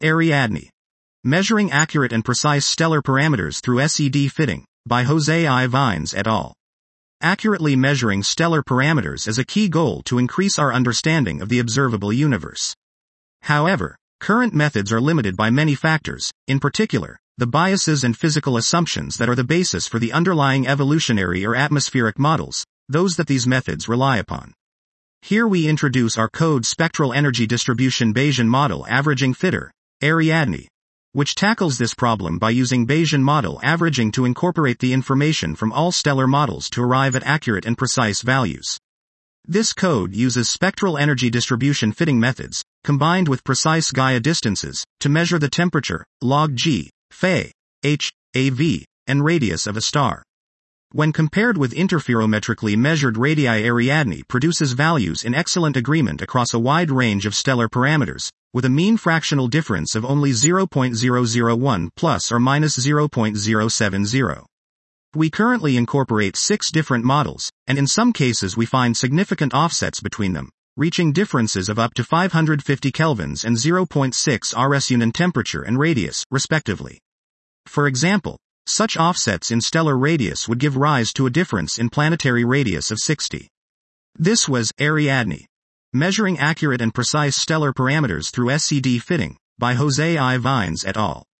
Ariadne. Measuring Accurate and Precise Stellar Parameters through SED Fitting, by Jose I. Vines et al. Accurately measuring stellar parameters is a key goal to increase our understanding of the observable universe. However, current methods are limited by many factors, in particular, the biases and physical assumptions that are the basis for the underlying evolutionary or atmospheric models, those that these methods rely upon. Here we introduce our code spectral energy distribution Bayesian model averaging fitter, Ariadne, which tackles this problem by using Bayesian model averaging to incorporate the information from all stellar models to arrive at accurate and precise values. This code uses spectral energy distribution fitting methods, combined with precise Gaia distances, to measure the temperature, log G, Phi, H, AV, and radius of a star. When compared with interferometrically measured radii, Ariadne produces values in excellent agreement across a wide range of stellar parameters, with a mean fractional difference of only 0.001 plus or minus 0.070. We currently incorporate 6 different models, and in some cases we find significant offsets between them, reaching differences of up to 550 kelvins and 0.6 RSUn in temperature and radius, respectively. For example, such offsets in stellar radius would give rise to a difference in planetary radius of 60. This was Ariadne. Measuring Accurate and Precise Stellar Parameters through SED Fitting, by Jose I. Vines et al.